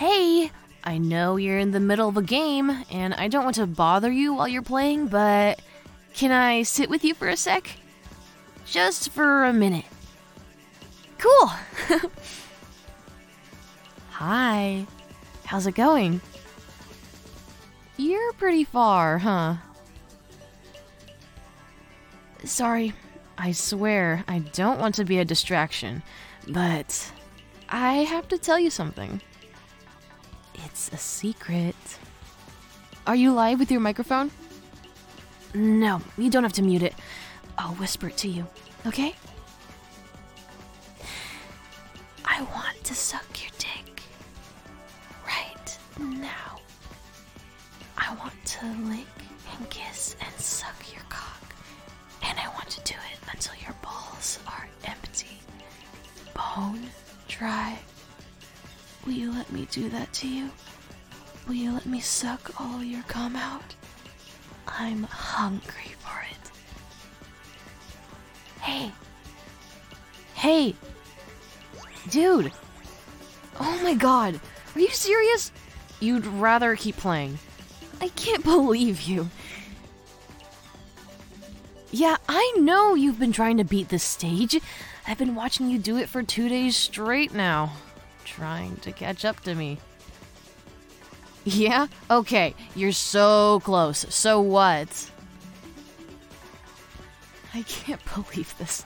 Hey, I know you're in the middle of a game, and I don't want to bother you while you're playing, but can I sit with you for a sec? Just for a minute. Cool! Hi. How's it going? You're pretty far, huh? Sorry, I swear I don't want to be a distraction, but I have to tell you something. It's a secret. Are you live with your microphone? No, you don't have to mute it. I'll whisper it to you, okay? I want to suck your dick. Right now. I want to lick and kiss and suck your cock. And I want to do it until your balls are empty. Bone dry. Will you let me do that to you? Will you let me suck all your cum out? I'm hungry for it. Hey. Hey. Dude. Oh my god. Are you serious? You'd rather keep playing. I can't believe you. Yeah, I know you've been trying to beat this stage. I've been watching you do it for 2 days straight now. Trying to catch up to me. Yeah? Okay, you're so close. So what? I can't believe this.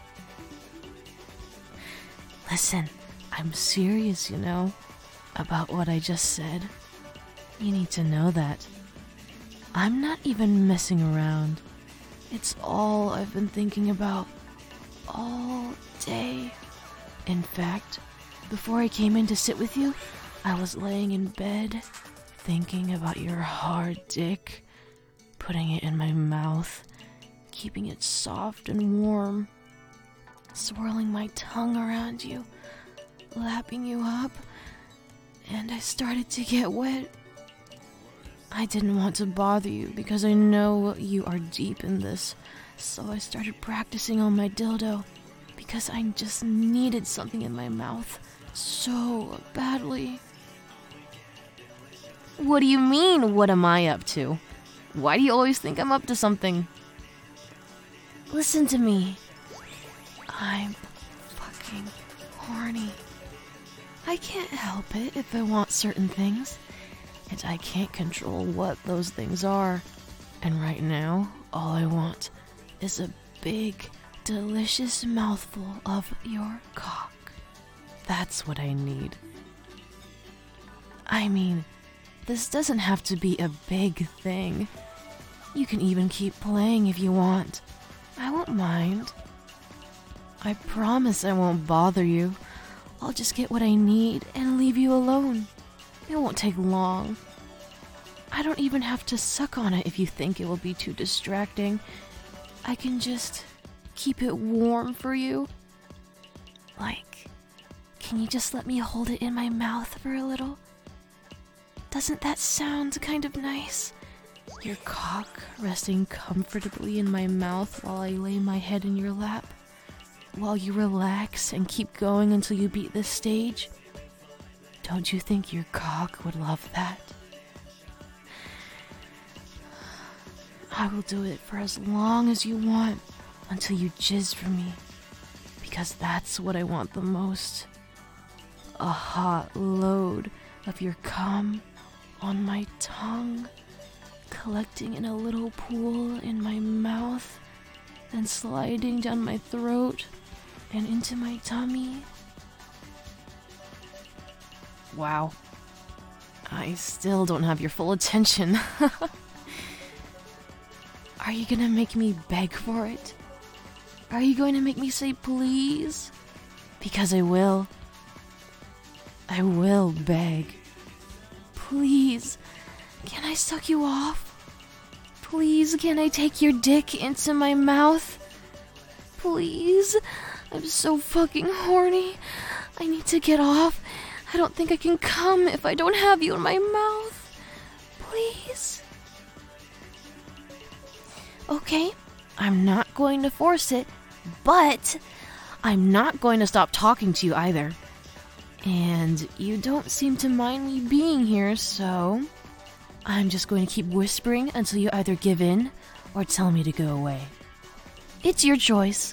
Listen, I'm serious, you know, about what I just said. You need to know that. I'm not even messing around. It's all I've been thinking about all day. In fact, before I came in to sit with you, I was laying in bed, thinking about your hard dick, putting it in my mouth, keeping it soft and warm, swirling my tongue around you, lapping you up, and I started to get wet. I didn't want to bother you because I know you are deep in this, so I started practicing on my dildo because I just needed something in my mouth so badly. What do you mean, what am I up to? Why do you always think I'm up to something? Listen to me. I'm fucking horny. I can't help it if I want certain things, and I can't control what those things are. And right now, all I want is a big, delicious mouthful of your cock. That's what I need. I mean, this doesn't have to be a big thing. You can even keep playing if you want. I won't mind. I promise I won't bother you. I'll just get what I need and leave you alone. It won't take long. I don't even have to suck on it if you think it will be too distracting. I can just keep it warm for you. Like, can you just let me hold it in my mouth for a little? Doesn't that sound kind of nice? Your cock resting comfortably in my mouth while I lay my head in your lap, while you relax and keep going until you beat this stage. Don't you think your cock would love that? I will do it for as long as you want, until you jizz for me, because that's what I want the most. A hot load of your cum on my tongue, collecting in a little pool in my mouth, then sliding down my throat and into my tummy. Wow. I still don't have your full attention. Are you gonna make me beg for it? Are you going to make me say please? Because I will. I will beg. Please, can I suck you off? Please, can I take your dick into my mouth? Please? I'm so fucking horny. I need to get off. I don't think I can come if I don't have you in my mouth. Please? Okay, I'm not going to force it, but I'm not going to stop talking to you either. And you don't seem to mind me being here, so I'm just going to keep whispering until you either give in or tell me to go away. It's your choice.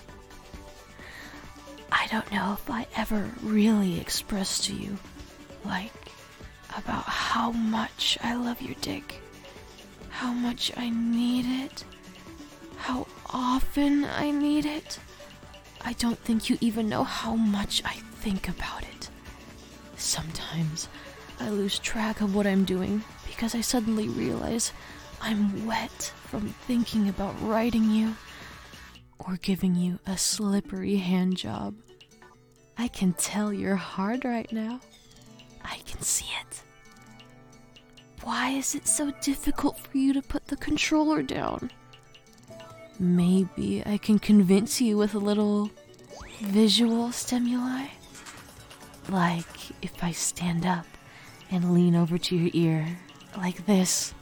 I don't know if I ever really expressed to you, like, about how much I love your dick, how much I need it, how often I need it. I don't think you even know how much I think about it. Sometimes I lose track of what I'm doing because I suddenly realize I'm wet from thinking about writing you or giving you a slippery hand job. I can tell you're hard right now. I can see it. Why is it so difficult for you to put the controller down? Maybe I can convince you with a little visual stimuli. Like if I stand up and lean over to your ear, like this.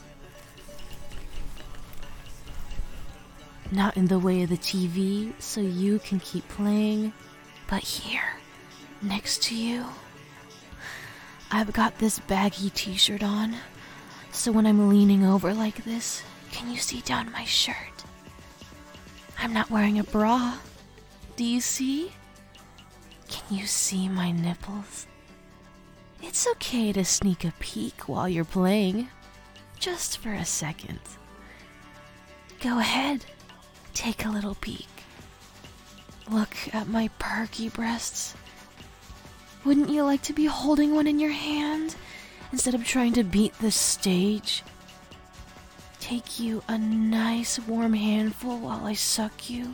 Not in the way of the TV, so you can keep playing, but here, next to you. I've got this baggy t-shirt on, so when I'm leaning over like this, can you see down my shirt? I'm not wearing a bra. Do you see? Can you see my nipples? It's okay to sneak a peek while you're playing, just for a second. Go ahead, take a little peek. Look at my perky breasts. Wouldn't you like to be holding one in your hand instead of trying to beat the stage? Take you a nice warm handful while I suck you.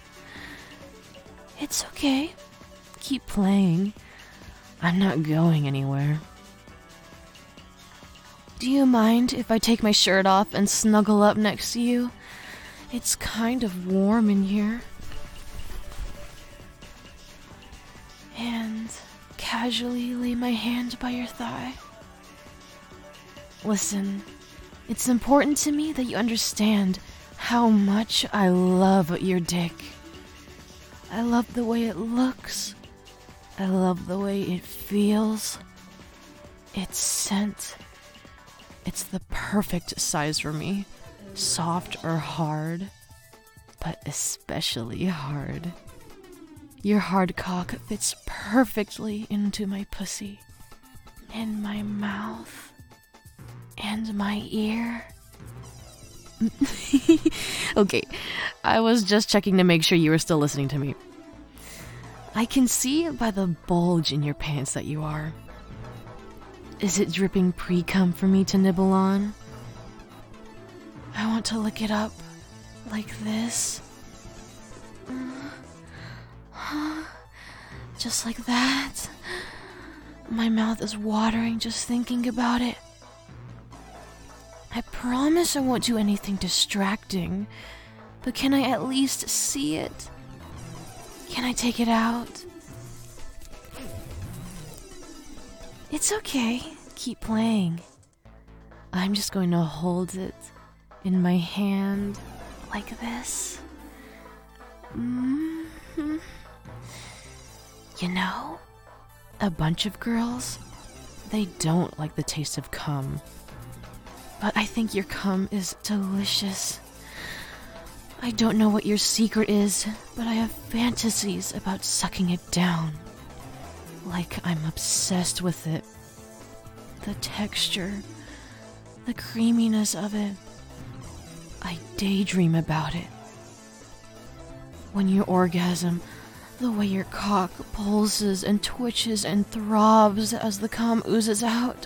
It's okay. Keep playing. I'm not going anywhere. Do you mind if I take my shirt off and snuggle up next to you? It's kind of warm in here. And casually lay my hand by your thigh. Listen, it's important to me that you understand how much I love your dick. I love the way it looks. I love the way it feels. Its scent. It's the perfect size for me. Soft or hard, but especially hard. Your hard cock fits perfectly into my pussy, and my mouth, and my ear. Okay, I was just checking to make sure you were still listening to me. I can see by the bulge in your pants that you are. Is it dripping pre-cum for me to nibble on? I want to lick it up like this. Just like that. My mouth is watering just thinking about it. I promise I won't do anything distracting, but can I at least see it? Can I take it out? It's okay. Keep playing. I'm just going to hold it in my hand like this. Mm-hmm. You know, a bunch of girls, they don't like the taste of cum. But I think your cum is delicious. I don't know what your secret is, but I have fantasies about sucking it down. Like I'm obsessed with it. The texture, the creaminess of it. I daydream about it. When you orgasm, the way your cock pulses and twitches and throbs as the cum oozes out.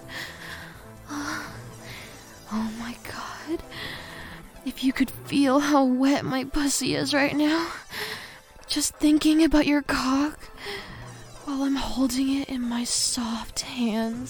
Oh my god. If you could feel how wet my pussy is right now. Just thinking about your cock while I'm holding it in my soft hands.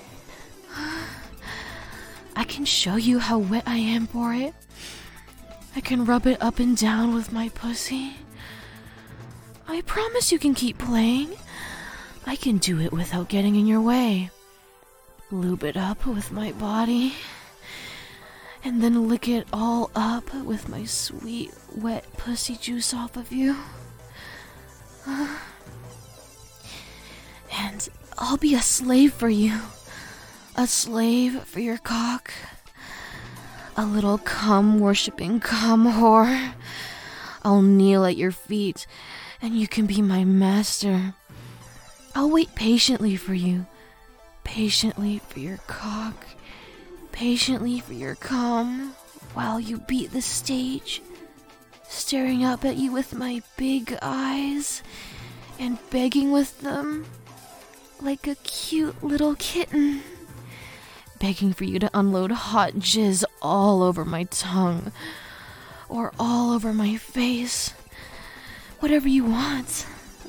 I can show you how wet I am for it. I can rub it up and down with my pussy. I promise you can keep playing. I can do it without getting in your way. Lube it up with my body. And then lick it all up with my sweet, wet pussy juice off of you. And I'll be a slave for you. A slave for your cock. A little cum-worshipping cum whore. I'll kneel at your feet, and you can be my master. I'll wait patiently for you. Patiently for your cock. Patiently for your cum, while you beat the stage. Staring up at you with my big eyes, and begging with them, like a cute little kitten. Begging for you to unload hot jizz all over my tongue, or all over my face. Whatever you want.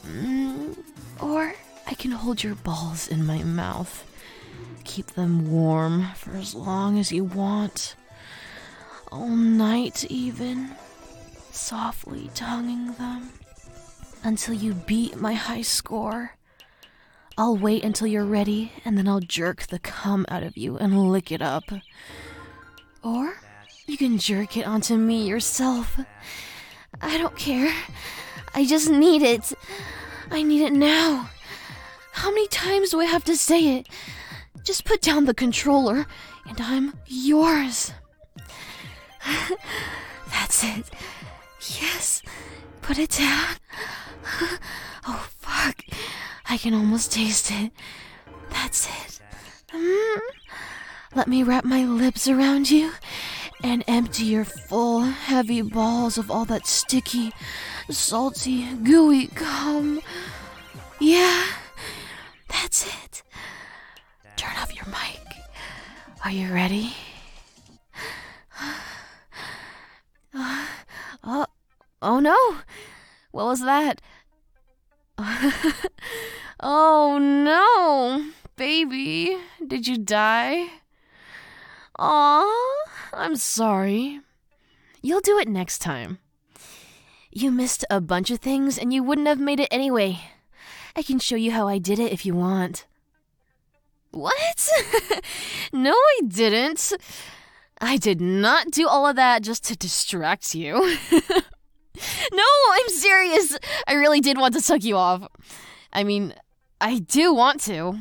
Or I can hold your balls in my mouth. Keep them warm for as long as you want. All night even. Softly tonguing them. Until you beat my high score. I'll wait until you're ready, and then I'll jerk the cum out of you and lick it up. Or you can jerk it onto me yourself. I don't care. I just need it. I need it now. How many times do I have to say it? Just put down the controller, and I'm yours. That's it. Yes, put it down. Oh, fuck. I can almost taste it. That's it. Let me wrap my lips around you and empty your full, heavy balls of all that sticky, salty, gooey cum. Yeah, that's it. Turn off your mic. Are you ready? Oh no! What was that? Oh no! Baby, did you die? Aw, I'm sorry. You'll do it next time. You missed a bunch of things and you wouldn't have made it anyway. I can show you how I did it if you want. What? No, I didn't. I did not do all of that just to distract you. No, I'm serious. I really did want to suck you off. I mean, I do want to.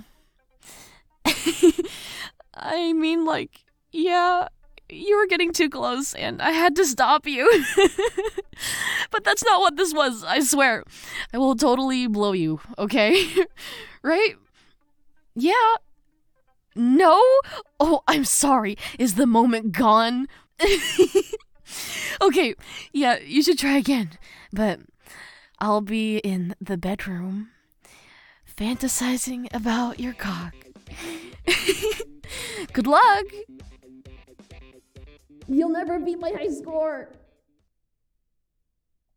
I mean, like, yeah, you were getting too close and I had to stop you. But that's not what this was, I swear. I will totally blow you, okay? Right? Yeah. No? Oh, I'm sorry. Is the moment gone? Okay, yeah, you should try again. But I'll be in the bedroom, fantasizing about your cock. Good luck! You'll never beat my high score!